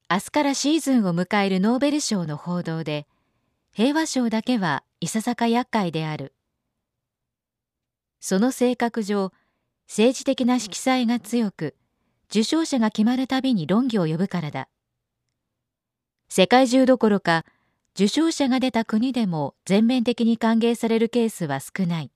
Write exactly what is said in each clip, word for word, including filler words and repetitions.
明日からシーズンを迎えるノーベル賞の報道で、平和賞だけはいささか厄介である。その性格上、政治的な色彩が強く、受賞者が決まるたびに論議を呼ぶからだ。世界中どころか、受賞者が出た国でも全面的に歓迎されるケースは少ない。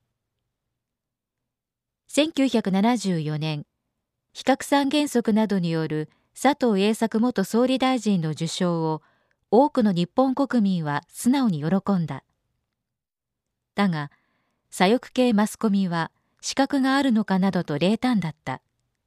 せんきゅうひゃくななじゅうよねん、非核三原則などによる佐藤栄作元総理大臣の受賞を多くの日本国民は素直に喜んだ。だが、左翼系マスコミは資格があるのかなどと冷淡だった。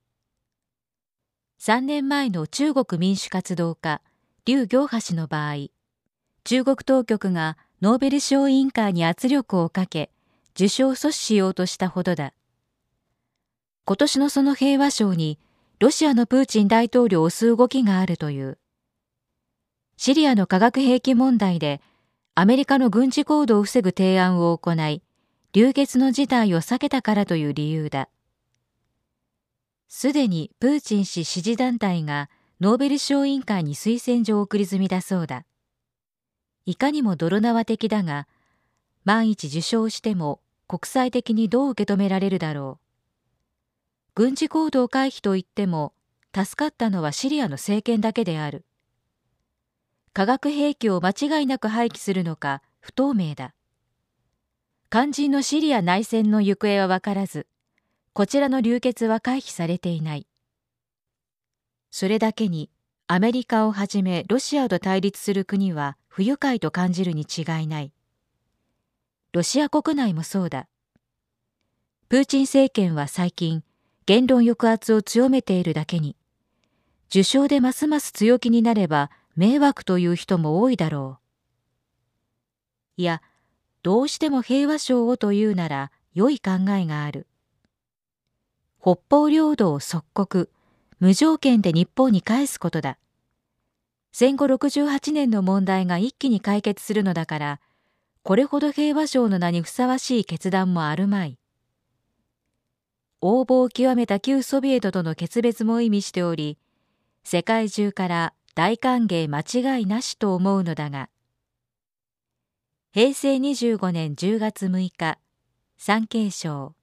さんねんまえの中国民主活動家、劉暁波氏の場合、中国当局がノーベル賞委員会に圧力をかけ、受賞を阻止しようとしたほどだ。今年のその平和賞に、ロシアのプーチン大統領を推す動きがあるという。シリアの化学兵器問題で、アメリカの軍事行動を防ぐ提案を行い、流血の事態を避けたからという理由だ。すでにプーチン氏支持団体がノーベル賞委員会に推薦状を送り済みだそうだ。いかにも泥縄的だが、万一受賞しても国際的にどう受け止められるだろう。軍事行動回避といっても、助かったのはシリアの政権だけである。化学兵器を間違いなく廃棄するのか不透明だ。肝心のシリア内戦の行方は分からず、こちらの流血は回避されていない。それだけに、アメリカをはじめロシアと対立する国は不愉快と感じるに違いない。ロシア国内もそうだ。プーチン政権は最近、言論抑圧を強めているだけに、受賞でますます強気になれば迷惑という人も多いだろう。いや、どうしても平和賞をというなら良い考えがある。北方領土を即刻、無条件で日本に返すことだ。戦後ろくじゅうはちねんの問題が一気に解決するのだから、これほど平和賞の名にふさわしい決断もあるまい。横暴を極めた旧ソビエトとの決別も意味しており、世界中から大歓迎間違いなしと思うのだが。へいせいにじゅうごねんじゅうがつむいか、産経省。